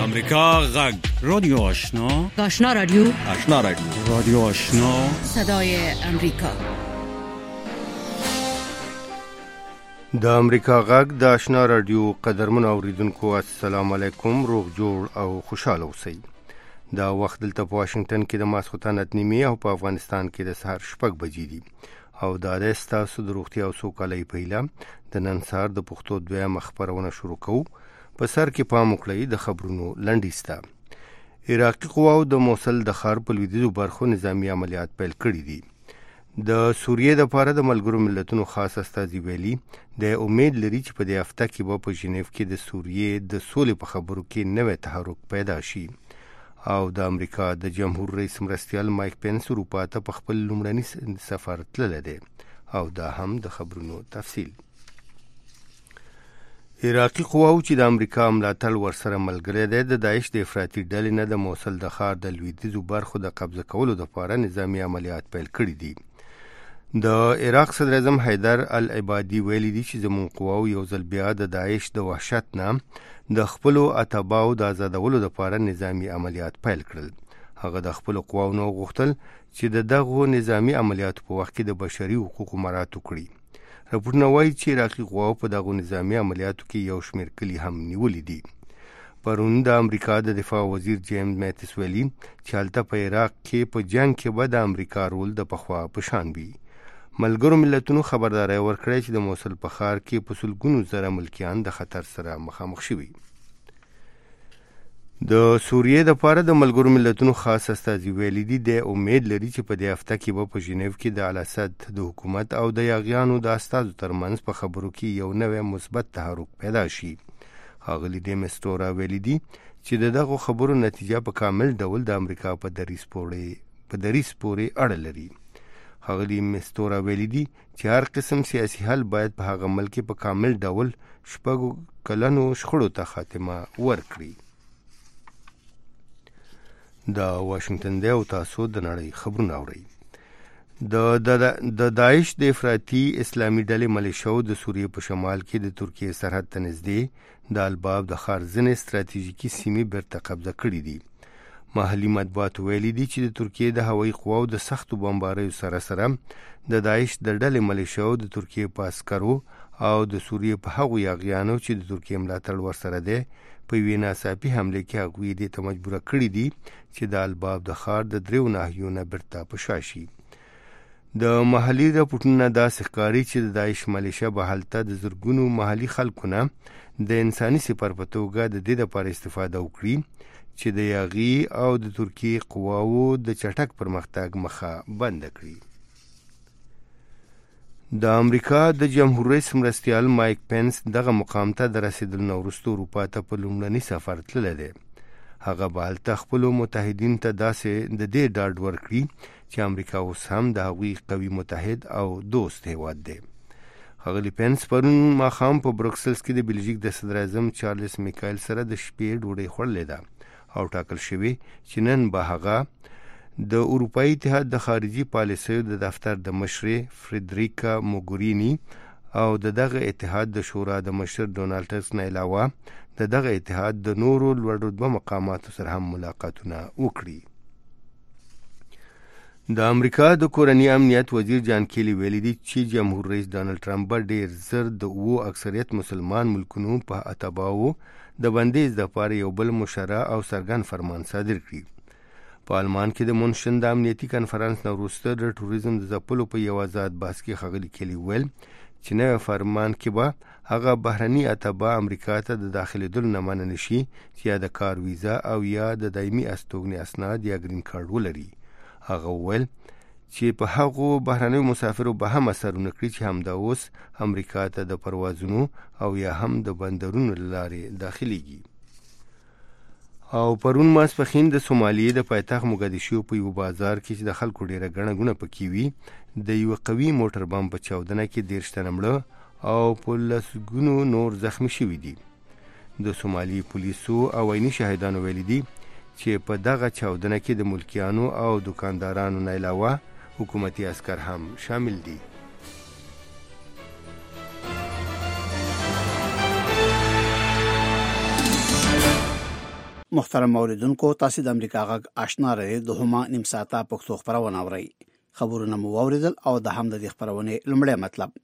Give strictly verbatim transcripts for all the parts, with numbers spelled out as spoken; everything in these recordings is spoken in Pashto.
امریکا غږ رادیو آشنا آشنا رادیو آشنا رادیو رادیو آشنا صدای امریکا. د امریکا غږ د آشنا رادیو قدرمن اوریدونکو السلام علیکم، روغ جوړ او خوشاله اوسئ. دا وخت دلته په واشنگټن کې د ماسخوتن اتنیمي او په افغانستان کې د سهار شپږ بجې دي او دا د ستاسو د روغتیا او سوکالۍ په هیله د نن سهار د پښتو دویمه خبرونه شروع کوو. په سر کې پام وکړئ د خبرونو لنډیسته. عراقي قواو د موصل د ښار په لویدیځو برخو نظامی عملیات پیل کړي دي. د سوریې لپاره د ملګرو ملتونو خاص استازي ویلي د امید لري چې په دې هفته کې به په ژنیو کې د سوریې د سولې په خبرو کې نوې تحرک پیدا شي. او د امریکا د جمهور رئیس مرستیال مایک پینس اروپا ته په خپل لومړني سفر تللی دی. او دا هم د خبرونو تفصیل. عراقي قواو چې د امریکا ملاتړ ورسره ملګری دی د داعش د افراطي ډلې نه د موصل د ښار د لویدیځو برخو د قبضه کولو لپاره نظامي عملیات پیل کړي دي. د عراق صدر اعظم حیدر العبادي ویلي دي چې زموږ قواو یو ځل بیا د داعش د وحشت نه د خپلو اتباعو د آزادولو لپاره نظامي عملیات پیل کړل. هغه د خپلو قواو نه غوښتل چې د دغو نظامي عملیاتو په وخت کې د بشري حقوقو مراعات وکړي. راپورونه وایي چې عراقي قواو په دغو نظامي عملیاتو کې یو شمېر کلي هم نیولي دي. پرون د امریکا د دفاع وزیر جیمز میتس ویلي چې هلته په عراق کې په جنگ کې به د امریکا رول د پخوا په شان وي. ملګرو ملتونو خبرداری ورکړی چې د موصل په ښار کې په سلګونو زره ملکیان د خطر سره مخامخ شوي. د سوریې لپاره د ملګرو ملتونو خاص استازي ویلي دي د امید لري چې په دې هفته کې به په ژنیو کې د الاسد د حکومت او د یاغیانو د استازو ترمنځ په خبرو کې یو نوی مثبت تحرک پیدا شي. ښاغلي ډي میسټورا ویلي دي چې د دغو خبرو نتیجه په کامل ډول د امریکا په دریځ پورې په دریځ پورې اړه لري. ښاغلي میسټورا ویلي دي چې هر قسم سیاسي حل باید په هغه ملک په کامل ډول شپږو کلنو شخړو ته خاتمه ورکړي. دا واشنگټن دی او تاسو د نړۍ خبرونه اورئ. د د داعش د افراطي اسلامي ډلې ملیشو د سوریې په شمال کې د ترکیې سرحد ته نږدې د الباب د ښار ځینې ستراتیژیکي سیمې بیرته قبضه کړي دي. محلي مطبوعات ویلي دي چې د ترکیې د هوایي قواو د سختو بمباریو سره سره د داعش د ډلې ملیشو د ترکیې په عسکرو او د سوریې په هغو یاغیانو چې د ترکیې ملاتړ ورسره دی په یوې ناڅاپي حملې کې هغوی دې ته مجبوره کړي دي چې د الباب د ښار د دریو ناحیو نه بیرته په شا شي. د محلي راپورټونو داسې ښکاري چې د داعش ملیشه به هلته د زرګونو محلي خلکو نه د انساني سپر په توګه د دې لپاره استفاده وکړي چې د یاغي او د ترکیې قواو د چټک پرمختګ مخه بنده کړي. د امریکا د جمهور رئیس مرستیال مایک پینس دغه مقام ته د رسیدلو نه وروسته اروپا ته په لومړني سفر تللی دی. هغه به هلته خپلو متحدینو ته داسې د دې ډاډ ورکړي چې امریکا اوس هم د هغوی قوي متحد او دوست هیواد دی. ښاغلي پینس پرون ماښام په بروکسلز کې د بلژیک د صدر اعظم چارلس میکایل سره د شپې ډوډۍ خوړلې ده او ټاکل شوی چې نن به هغه د اروپایي اتحاد د خارجي پالیسیو د دفتر د مشرې فریدریکا موګورینی او د دغه اتحاد د شورا د مشر ډونالډ ټسک نه علاوه د دغه اتحاد د نورو لوړ رتبه مقاماتو سره هم ملاقاتونه وکړي. د امریکا د کورني امنیت وزیر جان کیلی ویلي دي چې جمهور رئیس ډانلډ ټرمپ به ډېر زر د اوو اکثریت مسلمان ملکونو په اتباعو د بندیز دپاره یو بل مشرع او څرګند فرمان صادر کړي. په آلمان کې د مونشن د امنیتي کنفرانس نه وروسته د ټوریزم د ځپلو په یو آزاد بحث کې ښاغلي کیلی ویل چې نوی فرمان کې به هغه بهرني اتباع امریکا ته د داخلېدلو نه منع نشي چې یا د کار ویزا او یا د دایمي استوګنې اسناد یا ګرین کارډ ولري. هغه وویل چې په هغو بهرنیو مسافرو به هم اثرونه کړي چې همدا اوس امریکا ته د پروازونو او یا هم د بندرونو له لارې داخليږي. او پرون ماسپښین د سومالیې د پایتخت موګادیشو په یو بازار کې چې د خلکو ډیره ګڼه ګونه پکې وي د یو قوي موټر بم په چاودنه کې دېرش تنه مړه او په لسګونو نور زخمی شوي دي. د سومالي پولیسو او عیني شاهدانو ویلي دي چې په دغه چاودنه کې د ملکیانو او دکاندارانو نه علاوه حکومتي عسکر هم شامل دي. محترم اوریدونکو، تاسو د امریکا غږ آشنا رادیو د هما نیم ساعته پښتو خبرونه اورئ. خبرونه مو واوریدل او د هم د خبرونه لومړی مطلب.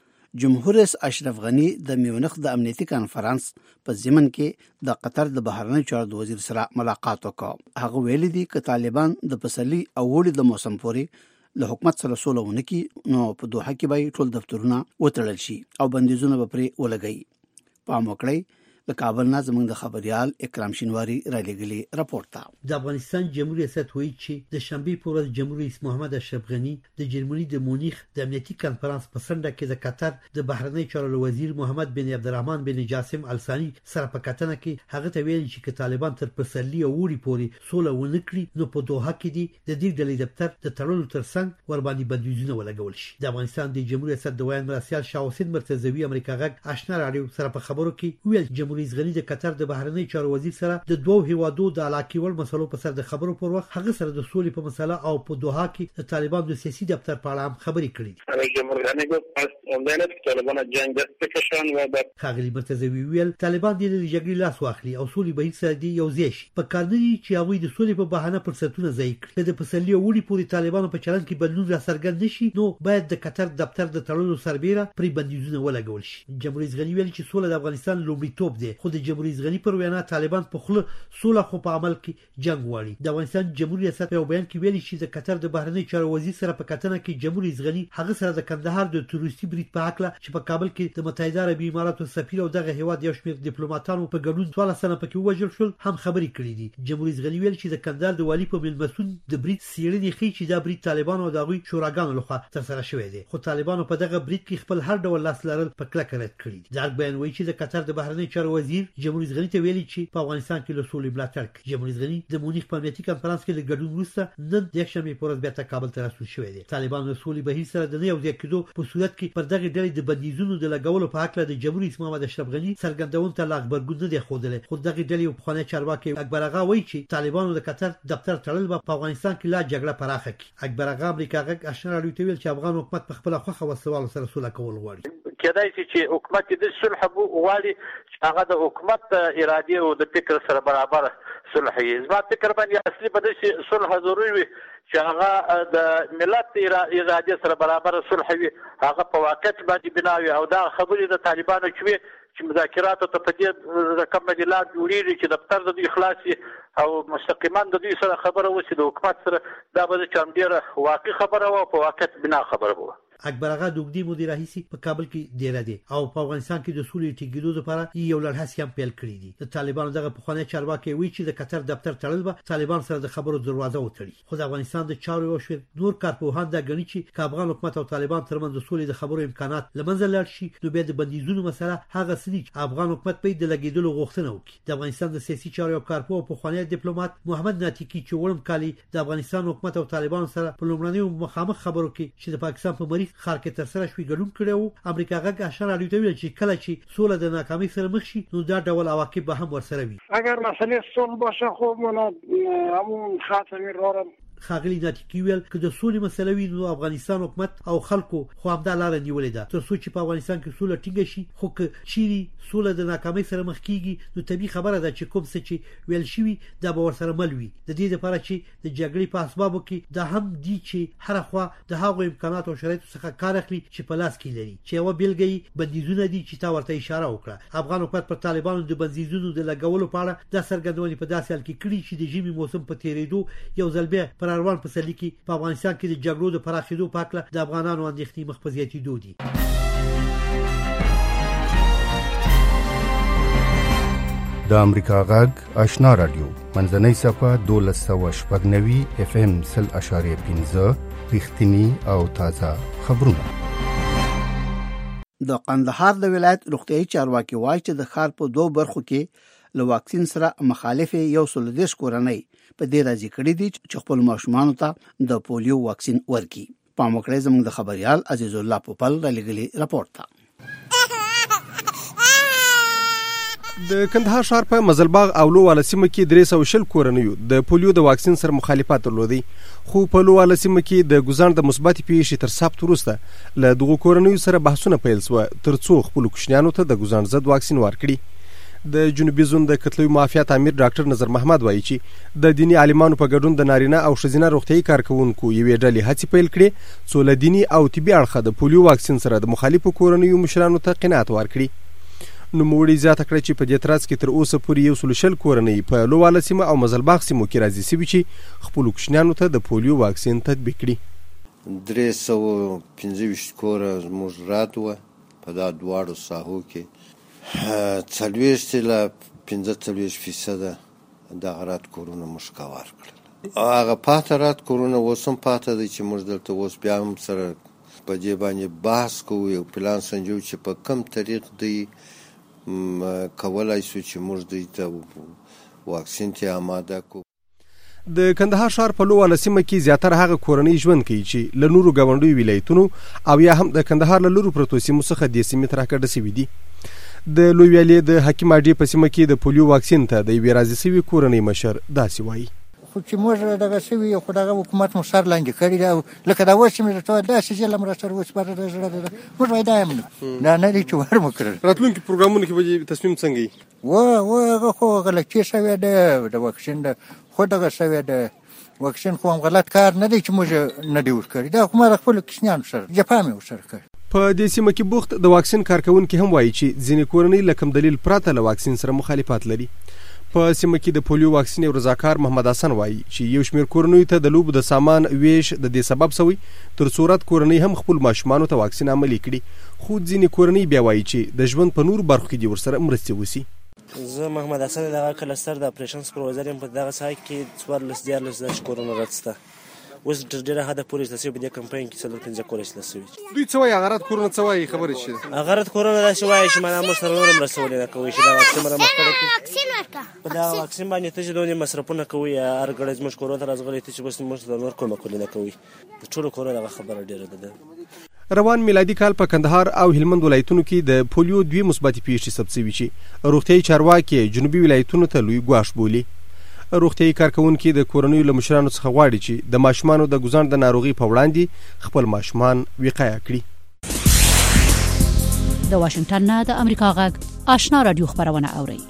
جمهور رئیس اشرف غنی د میونخ د امنیتي کانفرنس په ضمن کې د قطر د بهرنی چارو د وزیر سره ملاقات وکړ. هغه ویل دي چې طالبان د پسرلي او وړي د موسم پورې له حکومت سره سوله ونکي نو په دوحه کې به ټول دفترونه وتړل شي او بندیزونه به پرې ولګي. پام وکړئ. د کابل نه زموږ د خبريال اکرام شینواری را لګلی راپورټ تا. د افغانستان جمهوریت ریاست وایي چې د شنبه په ورځ جمهور رئیس محمد اشرف غنی د جرمني د مونیخ د امنیتي کانفرنس په سنډه کې د قطر د بهرنی چارو وزیر محمد بن عبدالرحمن بن جاسم الثاني سره په کتنه کې هغه ته ویل چې طالبان تر پسرلي او وړي پورې سوله ونکړي نو په دوحه کې دي د دې ډلې دفتر د تړلو ترڅنګ ور باندې بندیزونه ولګول شي. د افغانستان د جمهوریت ریاست د ویان مرسیال شاه حسین مرتضوی امریکا غږ آشنا رادیو سره په خبرو کې ویل جمهور رئیس غنی د قطر د بهرنی چارو وزیر سره د دوه هیوادو د علاقې ول مسلو په سر د خبرو پر وخت هغه سره د سولې په مسله او په دوحه کې د طالبانو د سیاسي دفتر په اړه هم خبرې کړې. جمهور غنی ګوت اندنه طالبان جنگ د پکشان و د خاغلی مرتضوی ویل طالبان د جګړې لاس واخلي او سولې به سره دی یو ځای شي. په کار دی چې هغه د سولې په بهانه فرصتونه ضایع کړي. د پسرلي وړي پورې طالبانو په چلن کې بدلون را څرګند نشي نو باید د قطر دفتر د تړلو سربېره پرې بندیزونه ولګول شي. جمهور رئیس غنی ویل چې سوله د افغانستان لومړیتوب دی خو د جمهور رئیس غنی پر وینا طالبان په خله سوله خو په عمل کې جنگ غواړي. د افغانستان جمهوریت ریاست په بیان کې ویلي چې د قطر د بهرنی چارو وزیر سره په کتنه کې جمهور رئیس غنی هغه سره د کندهار د تروریستي برید په حق چې په کابل کې د متحده عربي اماراتو سفیر او دغه هیواد یو شمېر ډیپلوماټانو په ګډون څوارلس سنه پکې وژل شول هم خبرې کړې دي. جمهور رئیس غنی ویل چې د کندهار د والی په ملمسون د برید سیړنې خي چې د برید طالبان او دغه شوراګانو لخوا ترسره شوې دي خو طالبانو په دغه برید کې خپل هر ډول لاس لرل په کلکه رد کړی دي. ځکه بیان وایي چې د قطر د بهرنی چارو وزیر جمهور رئیس غنی ته ویلي چې په افغانستان کې له سولې ملاتړ کوي. جمهور رئیس غنی د مونیخ په امنیتي کانفرنس کې له ګډون وروسته نن د یکشنبه په ورځ بیا کابل ته رسول شوی دی. طالبان له سولې بهیر سره د نه یو ځای کېدو په صورت کې پر دغه ډلې د بندیزونو د لګولو په حق د جمهور رئیس محمد اشرف غنی څرګندون ته لا خبرګون نه دی خوده. خو دغه ډلې په خانه چارواکي اکبر اغا وایي چې طالبانو د قطر دفتر تړل په افغانستان کې لا جګړه پراخه کړي. اکبر اغا امریکا غږ آشنا رادیو ته ویل چې افغان حکومت په خپل خوخه وسوال سره سوله کول غواړي. کېدای شي چې حکومت د صلح غواړي چې هغه د حکومت اراده او د فکر سره برابر صلح یې. زما فکر باندې اصلي به د صلح ضروري وي چې هغه د ملت اراده سره برابر صلح وي. هغه په واقعیت باندې بنا وي او دا خبرې د طالبانو چې چې مذاکرات ته په دې رقم باندې لا جوړیږي چې دفتر د دوی خلاصي او مستقیما د دوی سره خبره وشي د حکومت سره دا به چې ډیره واقعي خبره او په واقعیت بنا خبره وه. اکبر اغا د وګړي مدیر رئیس په کابل کې ډیر دی او په افغانستان کې د سولې ټینګېدو لپاره یو لړ هڅې هم پیل کړې دي. د طالبانو دغه په خانه چارواکي وی چې د قطر دفتر تړل به طالبان سره د خبرو دروازه وتړي. خو د افغانستان د چارو او شور نور کارپوهان دا غني چې افغان حکومت او طالبان ترمنځ د سولې د خبرو امکانات لمنځه لاړ شي نو بیا د بندیزونو مسله هغه سړي افغان حکومت په د لګیدلو غوښتنه وکړي. د افغانستان د سیاسي چارو او کارپوه په خانه ډیپلوماټ محمد ناتیکی چې وړم کالي د افغانستان حکومت او طالبان سره په لومړنیو مخامخ خبرو کې چې د پاکستان په مریخ خار کې تر سره شوی ګډون کړو. امریکا غږ آشنا رادیو ته ویل چې کله چې سوله د ناکامۍ سره مخ شي نو دا ډول عواقب به هم ورسره وي. اگر مسئله صلح باشه خب من همون خاتمی رارم خاغلی ناتیکی ویل که د سولې مسله وي نو افغانستان حکومت او خلکو خو همدا لار نیولې ده تر څو چې په افغانستان کې سوله ټینګه شي. خو که چیرې سوله د ناکامۍ سره مخ کیږي نو طبیعي خبره ده چې کوم څه چې ویل شوی دا به ورسره مل وي. د دې لپاره چې د جګړې په اسبابو کې دا هم دي چې هر خوا د هغو امکانات او شرایطو څخه کار اخلي چې په لاس کې لري چې یو بلګي بندیزونه دي چې تا ورته اشاره وکړه. افغان حکومت پر طالبانو د بندیزونو د لګولو په اړه د څرګندونې په داسې حال کې کړي چې د ژمي موسم په تیریدو یو ځل بیا پر اروان پسرلي کې په افغانستان کې د جګړو د پراخېدو په اړه د افغانانو اندېښنې مخ په زیاتېدو دي. د امریکا غږ آشنا رادیو منځنۍ صفه دولس سوه شپږ نوي اف ام سل اشاریه پنځه رښتینی او تازه خبرونه. د قندهار د ولایت روغتیايي چارواکي وایي چې د ښار په دوه برخو کې له واکسین سره مخالف یو سل دیش کورنۍ په دې راځي کړی دي چې خپل ماشومان ته د پولیو واکسین ورکړي. پام وکړئ زموږ د خبريال عزیز الله پوپل را لګلی راپورټ ته. د کندهار ښار په مزلباغ او لوواله سیمه کې درې سوه شل کورنیو د پولیو د واکسین سره مخالفت درلودی خو په لوواله سیمه کې د ګزان د مثبت پیښې تر ثبت وروسته له دغو کورنیو سره بحثونه پیل شو تر څو خپل کوچنیانو ته د ګزان ضد واکسین ورکړي. د جنوبي زون د کتلوي معافیت امیر ډاکټر نظر محمد وایي چې د دینی عالمانو په ګډون د نارینه او ښځینه روغتیايي کارکوونکو یوې ډلې هڅې پیل کړې څو له دیني او طبي اړخه د پولیو واکسین سره د مخالفو کورنیو مشرانو ته قناعت ورکړي. نوموړي زیاته کړه چې په دې ترڅ کې تر اوسه پورې یو سل شل کورنۍ په لوواله سیمه او مزلباغ سیمو کې راضي سوي چې خپلو کوچنیانو ته د پولیو واکسین تطبیق کړي. درې سوه پنځه ویشت کوره زموږ رات وه په دا دواړو ساحو کې څلوېښت له پنځه څلوېښت فیصده دغه رات کورونه موږ کاوار کړل. هغه پاته رات کورونه اوس هم پاته دی چې موږ دلته اوس بیا هم سره په دې باندې بحث کوو یو پلان سنجو چې په کوم طریق دی کولای شو چې موږ دوی ته واکسین ته آماده کړو. د کندهار ښار په لوواله سیمه کې زیاتره هغه کورنۍ ژوند کوي چې له نورو ګاونډیو ولایتونو او یا هم د کندهار له لرو پرتو سیمو څخه دې سیمې ته راکډه سوي دي. د لوی ویالې د حکیم اډې په سیمه کې د پولیو واکسین ته د یوې راضي سوي کورنۍ مشر داسې وایي. خو چې موږ دغه سوي خو دغه حکومت مو سر لاندې کړي دا لکه دا اوس چې مې ورته داسې ظلم را سره وسپاره د زړه ده موږ وایي دا یم دا نه دي چې ور مو کړل. راتلونکي پروګرامونو کې به تصمیم څنګه وي؟ و و هغه خو غلطي شوې ده د واکسین ده خو دغه شوې ده واکسین خو هم غلط کار نه دی چې موږ نه دی ورکړي دا خو ما خپلو کوچنیانو سره جفا مې ورسره کړې. په دې سیمه کې بوخت د واکسین کارکوونکي هم وایي چې ځینې کورنۍ له کوم دلیل پرته له واکسین سره مخالفت لري. په سیمه کې د پولیو واکسین یو رضاکار محمد حسن وایي چې یو شمېر کورنیو ته د لوبو د سامان ویش د دې سبب سوی تر څو رات کورنۍ هم خپل ماشومانو ته واکسین عملي کړي خو ځینې کورنۍ بیا وایي چې د ژوند په نورو برخو کې دې ورسره مرستې وسي. زه محمد حسن دغه کلستر د اپریشن سپروایزر یم په دغه ساحه کې څوارلس دیارلس داسې کورونه رد شته. اوس تر ډېره حده پورې ستاسې په دې کمپاین کې څلور پنځه کور اصلاح سوي. دوی څه وایي هغه رد کورونه څه وایي خبرې چې هغه رد کورونه داسې وایي چې معنا موږ سره نور هم رسولې نه کوي چې دا واکسین مره مخکړی کړي په دا واکسین باندې ته چې دونې مصرفونه کوي هر ګړی زموږ کورونو ته راځغلي ته چې بس موږ سره نور کومه کولې نه کوي د ټولو کورونو دغه خبره ډېره ده. روان میلادي کال په کندهار او هلمند ولایتونو کې د پولیو دوی مثبتې پیښې ثبت شوي چې روغتیايي چارواکي جنوبي ولایتونو ته لوی ګواښ بولي. روغتیايي کارکوونکي د کورنیو له مشرانو څخه غواړي چې د ماشومانو د ګوزاڼ د ناروغۍ په وړاندې خپل ماشومان وقایه کړي. د واشنگټن نه د امریکا غږ آشنا رادیو خبرونه اوري.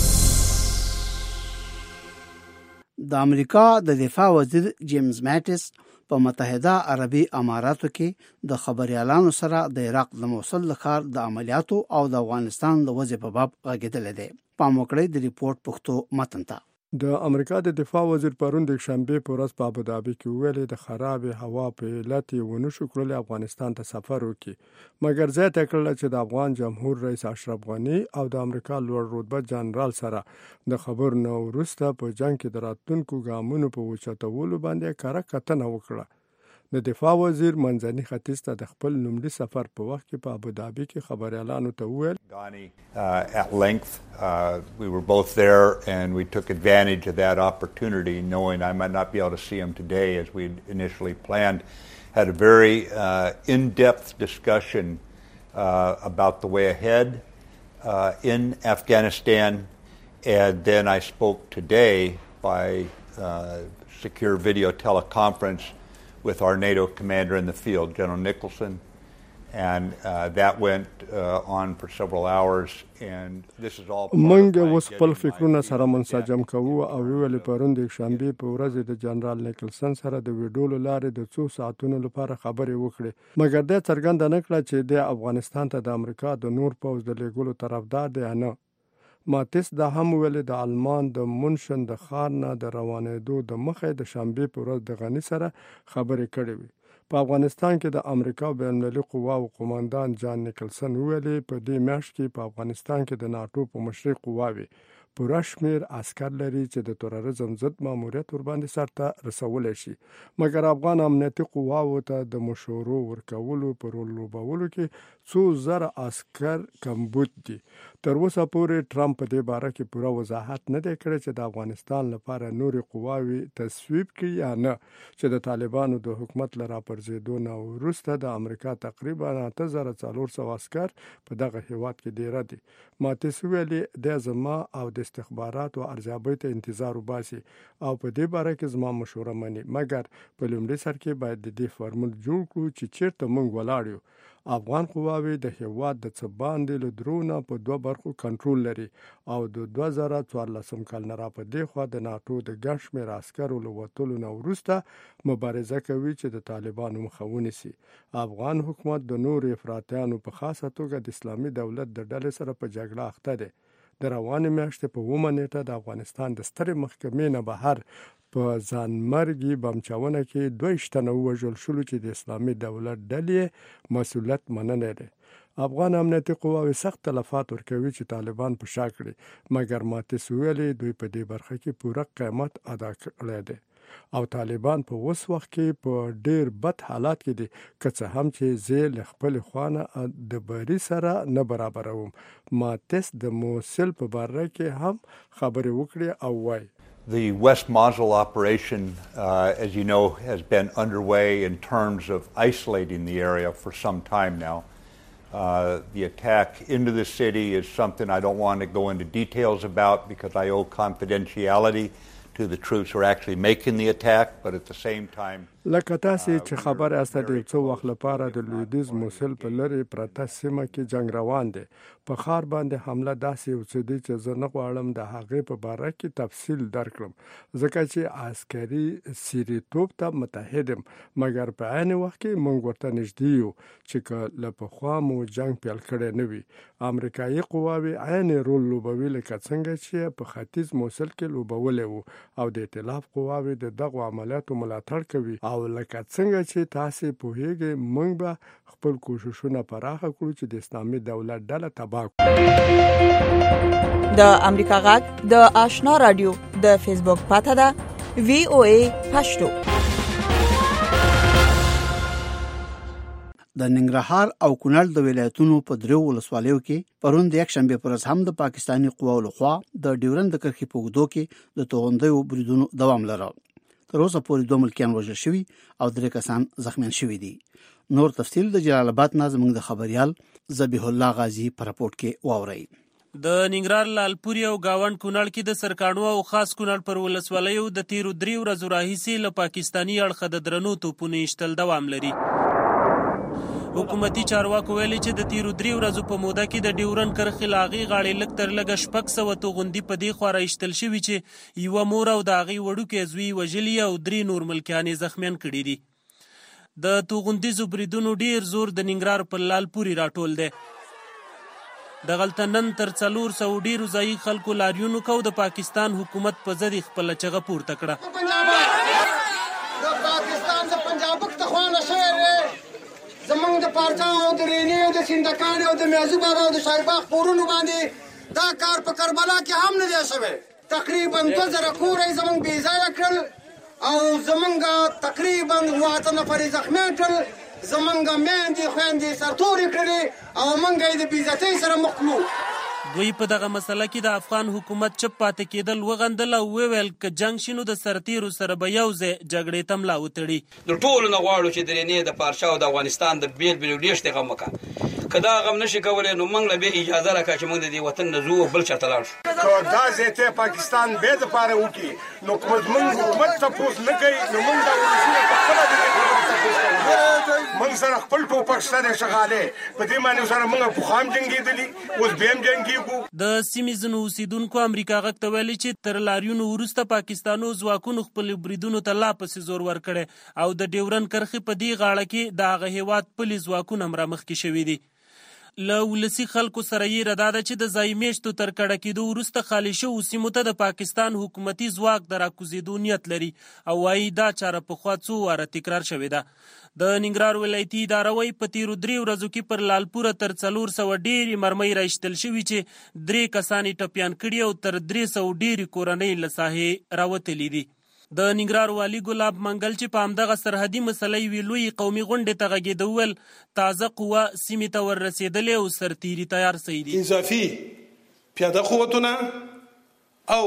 د امریکا د دفاع وزیر جیمز ماټس په متحده عربي اماراتو کې د خبريالانو سره د عراق د موصل لخر د عملیاتو او د افغانستان د وضع په باب غږیدل دي. پام وکړئ د ریپورت پښتو متن ته. د امریکا د دفاع وزیر پرون د شنبه په ورځ په ابوظبي کې ویلي د خراب هوا په علت ونه شو کړل افغانستان ته سفر وکړي مګر زیاته کړل چې د افغان جمهور رئیس اشرف غنی او د امریکا لوړ رتبه جنرال سره د خبر نو وروسته په جنگ کې د راتلونکو ګامونو په وچتولو باندې کار کتنه وکړه. د دفاع وزیر منځني ختیځ ته د خپل لومړي سفر په وخت کې په ابوظبي کې خبريالانو ته وویل uh, at length uh, we were both there and we took advantage of that opportunity knowing I might not be able to see him today as we initially planned. Had a very uh, in-depth discussion uh, about the way ahead uh, in Afghanistan and then I spoke today by uh, secure video teleconference with our NATO commander in the field, General Nicholson, and uh, that went uh, on for several hours and this is all منګ اوس خپل فکرونه سره منسجم کوو او ویل پرون د شنبه په ورځ د جنرال نیکلسن سره د ویډیو لارې د څو ساعتونو لپاره خبرې وکړې مګر د څرګند نه کړ چې د افغانستان ته د امریکا د نور پوز د لګولو طرفدار دی نه. ماتس دا هم ویل د آلمان د منشن د خار نه د روانېدو د مخې د شنبه په ورځ د غنی سره خبرې کړې وي. په افغانستان کې د امریکا بین المللي قواو قوماندان جان نیکلسن ویلي په دې میاشت کې په افغانستان کې د ناتو په مشرق قواوي پوره شمیر عسكر لري چې د تروریزم ضد ماموریت ور باندې سرته رسول شي مګر افغان امنیتي قواو ته د مشورو ورکولو پر لوبولو کې څو زر عسكر کمبود دي. تر اوسه پورې ټرمپ په دې باره کې پوره وضاحت نه دی کړی چې د افغانستان لپاره نوري قواوي تصویب کړي یا نه چې د طالبانو د حکومت لپاره پرځېدو نه وروسته د امریکا تقریبا اته زره څلور سوه عسكر په دغه هیواد کې ډیر دي. ماتس ویلي د زما او د استخبارات او ارزیابۍ ته انتظار وباسي او په دې باره کې زما مشوره مني مګر په لومړي سر کې باید د دې فارمول جوړ کړو چې چیرته موږ ولاړ یو افغان قواوې د هیواد د څه باندې له درونه په دوه برخو کنټرول لري او د دوه زره څوارلسم کال نه را په دې خوا د ناټو د ګڼ شمېر عسکرو له وتلو نه وروسته مبارزه کوي چې د طالبانو مخه ونیسي. افغان حکومت د نورو افراطیانو په خاصه توګه د اسلامي دولت د ډلې سره په جګړه اخته دی. د روانې میاشتې په اوومه نیټه د افغانستان د سترې محکمې نه بهر په ځانمرګي بمچاونه کې دوه تنه ووژل شول چې د اسلامي دولت ډلې مسؤلیت منلی دی. افغان امنیتي قواوې سخت تلفات ورکوي چې طالبان په شا کړي، مګر ماتې سویلې دوی په دې برخه کې پوره قیمت ادا کړی دی او طالبان په اوس وخت کې په ډیر بد حالات کې دي، که څه هم چې زه له خپل خوانه د بری سره نه برابروم. ما تس د موصل په باره کې هم خبرې وکړې او وای The West Mosul operation, uh, as you know, has been underway in terms of isolating the area for some time now. Uh, the attack into the city is something I don't want to go into details about because I owe confidentiality to the troops who are actually making the attack, but at the same time... لکه تاسې چې خبر یاست د څو وخت لپاره د لویدیځ موصل په لرې پرته سیمه کې جنگ روان دی. په ښار باندې حمله داسې یو څه دی چې زه نه غواړم د هغې په باره کې تفصیل درکړم، ځکه چې عسکري سریتوب ته متحد یم، مګر په عین وخت کې موږ ورته نږدې یو چې که له پخوا مو جنگ پیل کړی نه وي. امریکایي قواوې عین رول لوبوي لکه څنګه چې په ختیځ موصل کې لوبولی وو او د ائتلاف قواوې د دغو عملیاتو ملاتړ کوي او لکه څنګه چې تاسې پوهیږئ موږ به خپل کوششونه پراخه کړو چې د اسلامي دولت ډله تباه کړو. د امریکا غږ د آشنا رادیو د فیسبوک پاته ده وی او ای پښتو. د ننګرهار او کونړ د ولایتونو په دریو ولسوالیو کې پرون د یک شنبه پر ورځ هم د پاکستاني قواو لخوا د ډیورند د کرښې په اوږدو کې د توغندیو بریدونو دوام لري. تر اوسه پورې دوه ملکیان وژل شوي او درې کسان زخمیان شوي دي. نور تفصیل د جلال آباد نه زموږ د خبريال ذبیح الله غازی په راپورټ کې واورئ. د ننګرهار لالپوري او گاوند کونړ کې د سرکانو او خاص کونړ پر ولسوالیو د تیرو درې ورځو راهیسې له پاکستاني اړخه د درنو توپونو ایشتل دوام لري. حکومتي چارواکو ویلي چې د تیرو درې ورځو په موده کې د ډیورن کرښې لاغي غاړې لږ تر لږه شپږ سوه توغندي په دې خوا راایشتل شوي چې یوه مور او د هغې وړوکی زوی وژلي او درې نور ملکیان یې زخمیان کړي دي. د توغندیزو بریدونو ډیر زور د ننګرهار پر لالپوري راټول دی. دغلته نن تر څلور سوو ډیرو ځایي خلکو لاریون وکړ او د پاکستان حکومت په ضد یې خپله چغه پورته کړه. د پاکستان د پنجاب ته خوانه شوی زمونږ د پارچاو او د رینې او د سندکان او د میازو بابا او د شایباغ پورونو باندې دا کار په کربلا کې هم نه دی شوی. تقریبا دوه زره کور یې زمونږ بې ځایه کړل او زمونږ تقریبا اووه اته نفر یې زخمیان کړل، زمونږ میندې خویندې سرتورې کړلې او موږ یې د بې عزتۍ سره مخ کړو. دوی په دغه مسله کې د افغان حکومت چپ پاتې کېدل وغندل او وویل که جنګ شي نو د سرتیرو سره به یو ځای جګړې ته ملا وتړي. د ټولو نه غواړو چې د رینې د پارچا او د افغانستان د بیل بیل ډېشتې غم وکړه. که دا غم نشي کولی نو موږ له بیا اجازه راکړه چې موږ د دې وطن نه ځو او بل چاته لاړ شو. که دا ځای پاکستان بیا دپاره وکړي نو که موږ حکومت تپوس نه کوي نو موږ دا ولسونه پخپله د دې تپوس کوو. موږ سره خپل ټوپک شته دی شغالې، په دې معنی سره موږ پخوا هم جنګېدلي اوس بیا هم جنګېږو. د سیمې ځینو اوسېدونکو امریکا غږ ته ویلي چې تر لاریونو وروسته پاکستانو ځواکونو خپلو بریدونو ته لا پسې زور ورکړی او د ډیورن کرښې په دې غاړه کې د هغه هېواد پلي ځواکونه هم رامخکې شوي دي. له ولسي خلکو سره یې ردا ده چې د ځایي میشتو تر کډه کېدو وروسته خالي شوو سیمو ته د پاکستان حکومتي ځواک د راکوزېدو نیت لري او وایي دا چاره پخوا څو واره تکرار شوې ده. د ننګرهار ولایتي اداره وایي په تیرو درې ورځو کې پر لالپوره تر څلور سوه ډېرې مرمۍ راایشتل شوي چې درې کسان یې ټپیان کړي او تر درې سوو ډېرې کورنۍ له ساحې راوتلي دي. د ننګرهار والي ګلاب منګل چې په همدغه سرحدي مسله یوې لویې قومي غونډې ته غږېده وویل تازه قوه سیمې ته ور رسېدلې او سرتیري تیار سوي دي. اضافي پیاده قوتونه او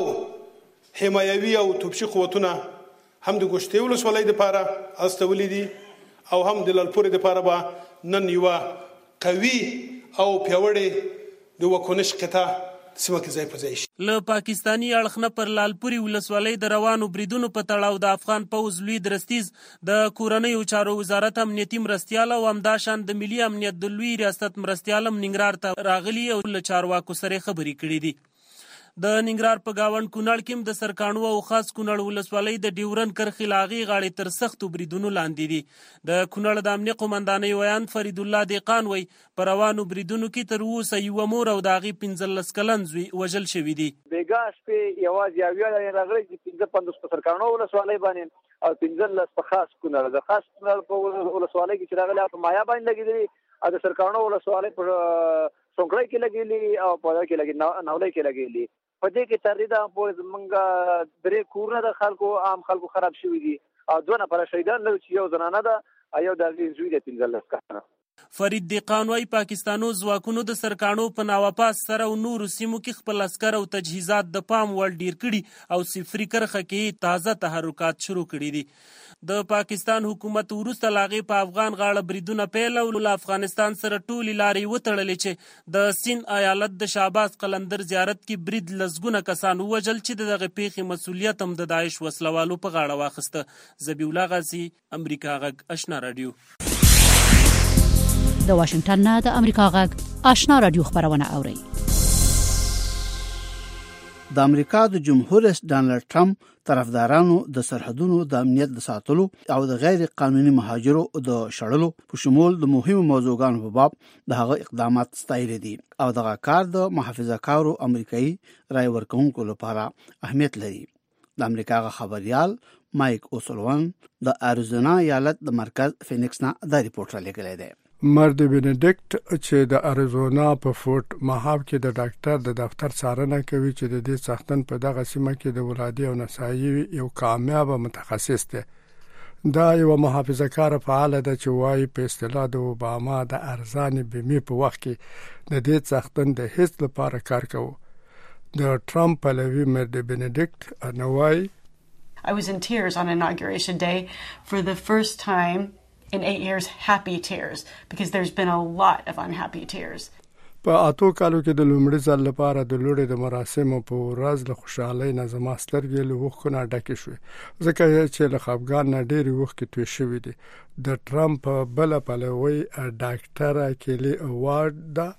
حمایوي او توپچي قوتونه هم د ګوشتې ولسوالۍ دپاره استولي دي او هم د لالپورې دپاره به نن یوه قوي او پیاوړې د وکونش قطع سیمه کې ځای په ځای شي. له پاکستانی اړخ نه پر لالپوري ولسوالۍ د روانو بریدونو په تړاو د افغان پوځ لوی درستیز د کورنیو چارو وزارت امنیتي مرستیال او همداشان د ملي امنیت د لوی ریاست مرستیال ننګرهار ته راغلي او له چارواکو سره خبرې کړې دي. د ننګرهار په گاوند کونړ کې د سرکانو او خاص کونړ ولسوالۍ د ډیورن کرخي لاغي غاړې تر سختو بریدونو لاندې دي. د کونړ د امنیه قومندانۍ ویان فرید الله دیقان وی په روانو بریدونو کې تر اوسه یوه مور او د هغې پنځلس کلن زوی وژل شوي دي. بېګا شپې یوازې اویا ډلې راغلي چې پنځه پنځوس په سرکانو ولسوالۍ باندې او پنځلس په خاص کونړ. د خاص کونړ په ولسوالۍ کې چې راغلي په مایا باندې لګېدلي او د سرکانو ولسوالۍ په سونکړی کې لګېدلي او په دغه کې لګېدلي ناولۍ کې لګېدلي. په دې کې تر دې پورې زمونږ درې کورونه د خلکو عام خلکو خراب شوي دي او دوه نفره شهیدان لرو چې یو زنانه ده او یو د هغې زوی دی پنځلس کلنه. فرید دیقان وايي پاکستانو ځواکونو د سرکانو په ناواپاس سره او نورو سیمو کې خپل عسکر او تجهیزات د پام وړ ډیر کړي او صفري کرخه کې تازه تحرکات شروع کړي دي. د پاکستان حکومت وروسته لاغې په افغان غاړه بریدونه پیل او له افغانستان سره ټولې لارې وتړلې چې د سیند ایالت د شهباز قلندر زیارت کې برید لسګونه کسان ووژل چې د دغه پیښې مسؤلیت هم د داعش وسلوالو په غاړه واخیسته. ذبیح الله غازي، امریکا غږ، آشنا رادیو. د واشنگټن نه د امریکا غږ آشنا رادیو خبرونه اوري. د امریکا د جمهور رئیس ډانلډ ټرمپ طرفدارانو د سرحدونو د امنیت د ساتلو او د غیر قانوني مهاجرو د شړلو په شمول د مهمو موضوعاتو په باب د هغه اقدامات ستایل دي او دغه کار د محافظه‌کارو امریکایي رای ورکوونکو لپاره اهمیت لري. د امریکا خبريال مایک اوسلوان د اریزونا ایالت د مرکز فینکس نه دا ریپورت را لګلې ده. مرد بینیډکټ چې د اریزونا په فورټ ماهاب کې د ډاکټر د دفتر څارنه کوي چې د دې څښتن په دغه سیمه کې د ولادي او نسایي یو کامیاب متخصص دی. دا یو محافظه‌کار فعال ده چې وايي په اصطلاح د اوباما د ارزاني بیمې په وخت کې د دې څښتن د هیڅ لپاره کار کوي. د ټرمپ پلوي مرد بینیډکټ انوای I was in tears on inauguration day for the first time in eight years, happy tears, because there's been a lot of unhappy tears. په اتو کالو کې د لومړي ځل لپاره د لوړې د مراسمو په ورځ له خوشحالۍ نه زما سترګې له اوښکو نه ډکې شوې، ځکه چې له خفګان نه ډېرې اوښکې توی شوې دي. د ټرمپ بله پلوی ډاکټره کیلي وارډ ده.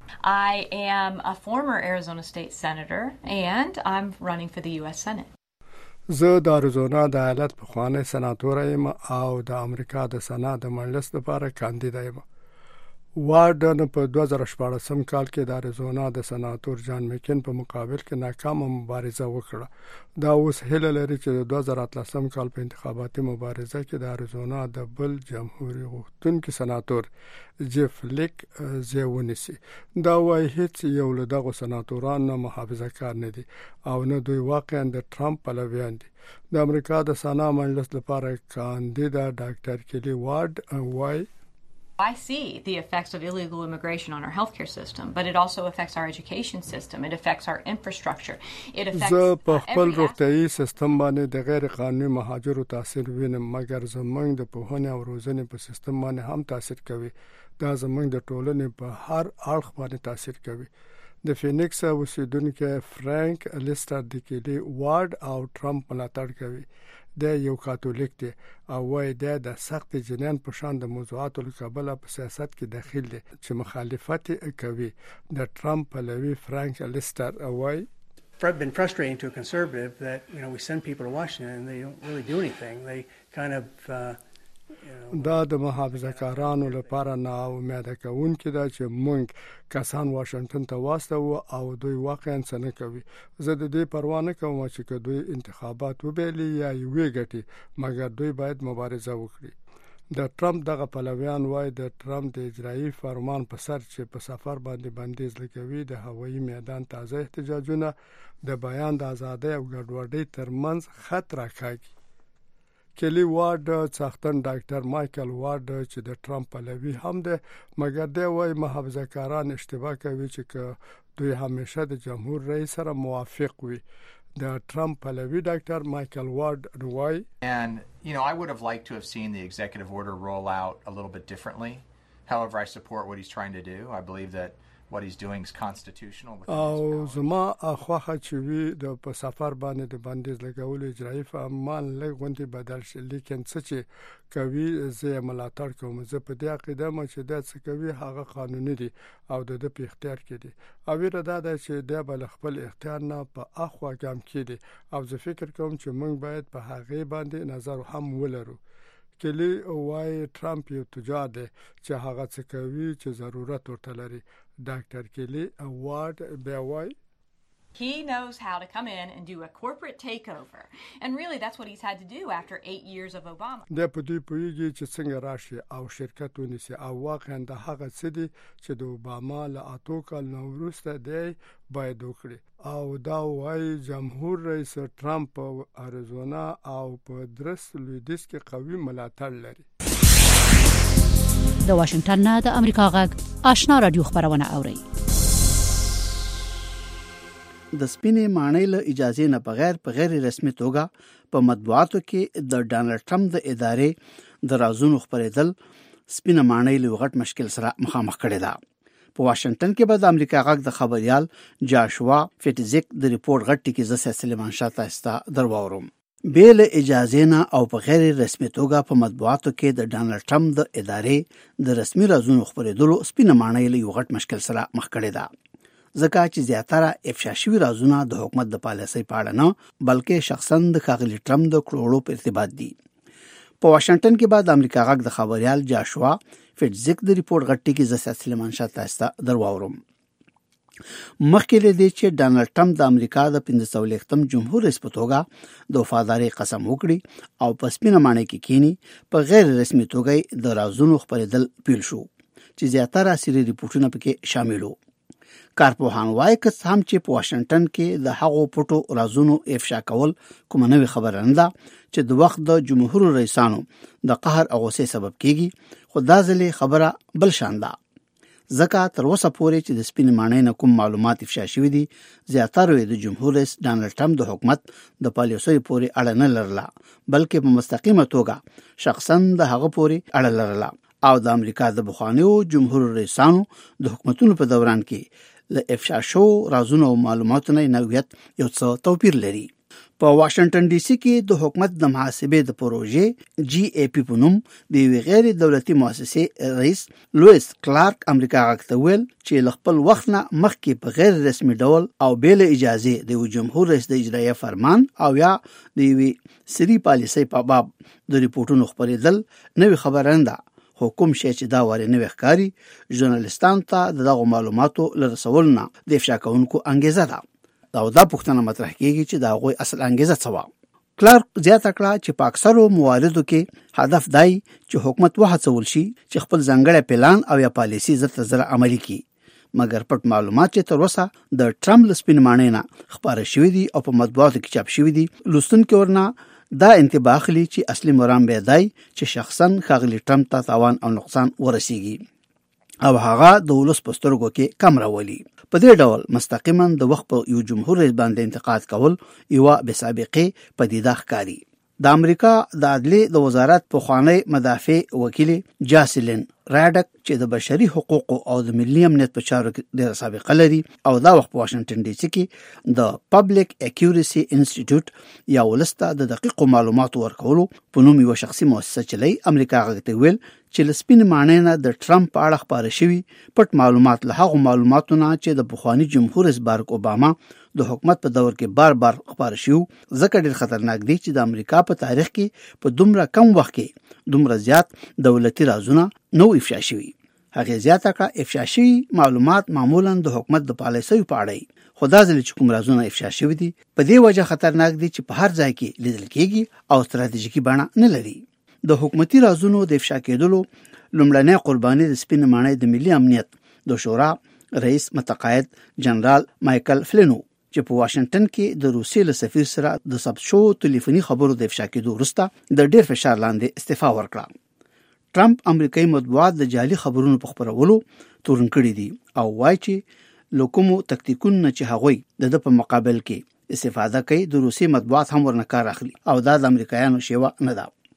I am a former Arizona State Senator and I'm running for the U S Senate. زه د اریزونا د ایالت پخوانی سناتور یم او د امریکا د سنا د مجلس لپاره کاندید یم. وارډن په دوه زره شپاړسم کال کې د اریزونا د سناتور جان میکن په مقابل کې ناکامه مبارزه وکړه. دا اوس هیله لري چې د دوه زره اتلسم کال په انتخاباتي مبارزه کې د اریزونا د بل جمهوریت غوښتونکي سناتور جیف لیک ځای ونیسي. دا وايي هیڅ یو له دغو سناتورانو محافظه‌کار نه دي او نه دوی واقعا د ټرمپ پلویان دي. د امریکا د سنا مجلس لپاره کاندید ډاکټر کیلي وارډ وايي I see the effects of illegal immigration on our healthcare system, but it also affects our education system. It affects our infrastructure. It affects زه په خپل روغتیايي سیستم باندې د غیر قانوني مهاجرو تاثیر وینم، مګر زموږ د پوهنې او روزنې په سیستم باندې هم تاثیر کوي. دا زموږ د ټولنې په هر اړخ باندې تاثیر کوي. د فینکس اوسیدونکو فرانک لیسټر د کیلي وارډ او ټرمپ ملاتړ کوي. د یو کاتولیک دی او وايي د سخت جنان په شان د موضوعاتو لکبله په سیاست کې داخل دي چې مخالفت کوي. د ټرمپ پلوي فرانک لیسټر وايي It's been frustrating to a conservative that, you know, we send people to Washington and they don't really do anything. They kind of uh, دا د محافظه‌کارانو لپاره ناامیده کوونکی ده چې موږ کسان واشنگټن ته واستوو او دوی واقعا څه نه کوي. زه د دې پروا نه کوم چې دوی انتخابات وبېلي یا یې ګټي، مګر دوی باید مبارزه وکړي. د ټرمپ دغه پلویان وايي د ټرمپ د اجرایي فرمان په سر چې په سفر باندې بندیز لګوي د هوایي میدان تازه احتجاجونه د بیان د ازادۍ او ګډوډۍ ترمنځ خط راکاږي. کیلی وارډ څښتن ډاکټر مایکل وارډ چې د ټرمپ پلوي هم ده، مګر دی وايي محافظه‌کاران اشتباه کوي چې دوی همیشه د جمهور رئیس سره موافق وي. د ټرمپ پلوي ډاکټر مایکل وارډ وايي And you know, I would have liked to have seen the executive order roll out a little bit differently. However, I support what he's trying to do. I believe that what he's doing is constitutional. او زما اخواخه چې وی د په سفر باندې د بندیز لګول اجرایي فرمان لګونتي بدل شي لیکن څه چې کوي زه ملاتړ کوم زه په دې عقیده م چې دا څه کوي هغه قانوني دي او د په اختیار کې دي او ویره دا ده چې د بل خپل اختیار نه په اخوا ګام کې دي او زه فکر کوم چې موږ باید په هغه باندې نظر هم ولرو. کلی وای ټرمپ یو تجار دی چې هغه څه کوي چې ضرورت ورته لري. ډاکټر کلی وارد بیا وای He knows how to come in and do a corporate takeover. And really that's what he's had to do after eight years of Obama. د په دې پویږي چې څنګه راشي او شرکت ونیسي او واقعا د هغه څه دي چې د اوباما له اتو کال نو وروسته دی باید وکړي او دا وایي جمهور رئیس ټرمپ په اریزونا او په درس لویدیس کې قوي ملاتړ لري. د واشنگټن نه د امریکا غږ آشنا رادیو خبرونه اوري. د سپینې ماڼۍ له اجازه نه بغیر په غیر رسمي توګه په مطبوعاتو کې د ډانلډ ټرمپ د ادارې د رازونو خبرېدل سپینې ماڼۍ له غټ مشکل سره مخامخ کړي ده. په واشنگټن کې به د امریکا غږ د خبريال جاشوا فټزیک د ریپورت غټ ټکی ز سلمان شاه تاسو درواورم. بیل اجازه نه او په غیر رسمي توګه په مطبوعاتو کې د ډانلډ ټرمپ د ادارې د رسمي رازونو خبرېدلو سپینې ماڼۍ له غټ مشکل سره مخ کړي ده. ځکه چې زیاتره افشا شوي رازونه د حکومت د پالیسۍ په اړه نه بلکې شخصا د ښاغلي ټرمپ د کړوړو په ارتباط دي. په واشنگټن کې بعد امریکا غږ د خبريال جاشوا فټزیک د ریپورت غټي کې ز سلمان شاه تاسو درواورم. مخکې له دې چې ډانلډ ټرمپ د امریکا د پنځه سوه لسم جمهور رئیس په توګه د وفادارۍ قسم وکړي او په سپینه ماڼۍ کې کینی په غیر رسمي توګه د رازونو خبرېدل پیل شو چې زیاتره سری ریپورتونه پکې شامل وو. کارپوهان وايي که هم چې په واشنگټن کې د هغو پټو رازونو افشا کول کوم نوې خبره نه ده چې د وخت د جمهور رئیسانو د قهر او غصې سبب کیږي خو دا ځلې خبره بل شان ده. ځکه تر اوسه پورې چې د سپینې ماڼۍ نه کوم معلومات افشا شوي دي زیاتره د جمهور رئیس ډانلډ ټرمپ د حکومت د پالیسۍ پورې اړه نه لرله بلکې په مستقیمه توګه شخصا د هغه پورې اړه لرله او د امریکا د بخوانیو جمهور رئیسانو د حکومتونو په دوران کې له افشا شو رازونو او معلوماتو نه نوعیت یو څه توپیر لري. په واشنگټن ډي سي کې د حکومت د محاسبې د پروژې جی ای پی په نوم د غیر دولتي مؤسسې رئیس لوئیس کلارک امریکا غاکته ویل چې خپل وخت نه مخکې په غیر رسمي ډول او بل اجازه د جمهور رئیس د اجرایه فرمان او یا د وی سری پالیسۍ په باب د ریپورتونو خبرېدل نوې خبره نه ده. حکوم شي چې دا واره نه وښکاری ژورنالیستان ته دغه معلوماتو لرسول نه د افشا کوونکو انګیزه ده. دا دا پوښتنه مطرح کیږي چې دا غوي اصل انګیزه څه و. کلارک زیاته کړه چې په اکثرو مواردو کې هدف دی چې حکومت وهڅول شي چې خپل ځانګړی پلان او یا پالیسي زړه زړه عملي کړي مګر پټ معلومات چې تر اوسه د ټرمپ لسپین مانې نه خبره شوې دي او په مطبوعاتو کې چاپ شوې دي لوستونکو ورنه دا انتباه اخلي چې اصلي مرام به دی چې شخصا ښاغلي ټرمپ ته تاوان او نقصان ورسیږي او هغه د ولس په سترګو کې کم راولي. په دې ډول مستقیما د وخت په یو جمهور رئیس باندې انتقاد کول یو به سابقه پدیده ښکاري. د امریکا د عدلي د وزارت په خوانی مدافع وکیل جاسلین راډک چې د بشري حقوقو او د ملي امنیت په چارو کې ډېر سابقه لري او دا وخت په واشنگټن ډي سي کې د پبلک اکیورسي انسټیټیوټ یا ولسته د دقیقو معلوماتو ورکولو په نوم یو شخصي مؤسسه چلی امریکا غته ویل چې لسپین مانې نه د ټرمپ په اړه خبره شوی پټ معلومات له هغو معلوماتو نه چې د بخوانی جمهور رئیس بارک اوباما د حکومت په دور کې بار بار خبره شو ځکه ډېر خطرناک دی چې د امریکا په تاریخ کې په دومره کم وخت کې دومره زیات دولتي رازونه نو افشا شوي. هغه زیاته کړه افشا شوي معلومات معمولا د حکومت د پالیسۍ په اړه خدا ځل چې کوم رازونه افشا شوي دي په دې وجه خطرناک دي چې په هر ځای کې لیدل کېږي او ستراتیژیکي بڼه نه لري. د حکومتي رازونو د افشا کېدلو لومړنۍ قرباني د سپین ماڼۍ د ملي امنیت د شورا رئیس متقاعد جنرال مایکل فلینو چې په واشنگټن کې د روسیې له سفیر سره د ثبت شو ټلیفوني خبرو د افشا کېدو وروسته د ډېر فشار لاندې استعفا ورکړه. ټرمپ امریکایي مطبوعات د جعلي خبرونو په خبرولو تورن کړي دي او وایي چې لوکومو تکتیکونه چې هغوی د په مقابل کې استفاده کوي د روسي مطبوعات هم ورنکار اخلي او دا د امریکایانو شیوه نه ده.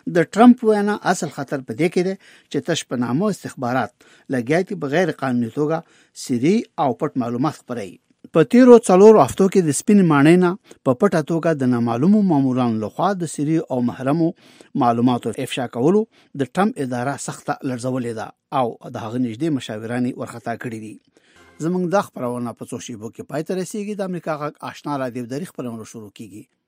د ټرمپ وینا اصل خطر په دې کې دی چې تش په نامه استخبارات لګیا دي بغیر قانوني توګه سری او پټ معلومات خپروي. په تیرو څلورو هفتو کې د سپین ماڼۍ نه په پټه توګه د نامعلومو مامورانو لخوا د سری او محرمو معلوماتو افشا کولو د ټرمپ اداره سخته لړزولې ده او د هغه نږدې مشاوران ورخطا کړي دي. زمونږ د خبرونه په څو شیبو کې پای ته رسیږي. د امریکا غږ آشنا رادیو د خبرونه شروع کیږي.